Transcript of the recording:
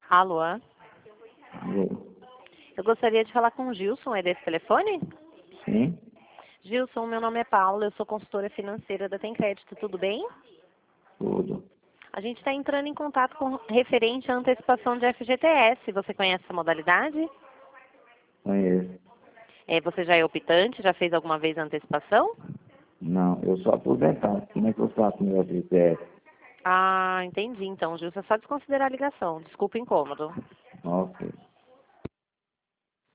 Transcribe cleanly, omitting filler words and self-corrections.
Alô? Alô? Eu gostaria de falar com o Gilson, é desse telefone? Sim? Gilson, meu nome é Paula, eu sou consultora financeira da Tem Crédito, tudo bem? Tudo. A gente está entrando em contato com referente à antecipação de FGTS. Você conhece essa modalidade? Conheço. Você já é optante? Já fez alguma vez a antecipação? Não, eu sou aposentado. Como é que eu faço meu FGTS? Ah, entendi. Então, Gilson, é só desconsiderar a ligação. Desculpa o incômodo. Ok.